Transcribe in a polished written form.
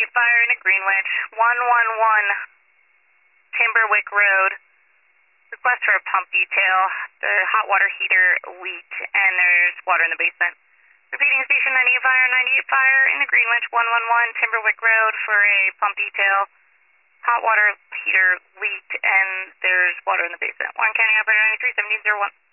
fire in a Greenwich, 111 Timberwick Road. Request for a pump detail. The hot water heater leaked and there's water in the basement. Repeating, station 98 fire in the Greenwich, 111 Timberwick Road for a pump detail. Hot water heater leaked and there's water in the basement. Warren County Operator 93, 1701.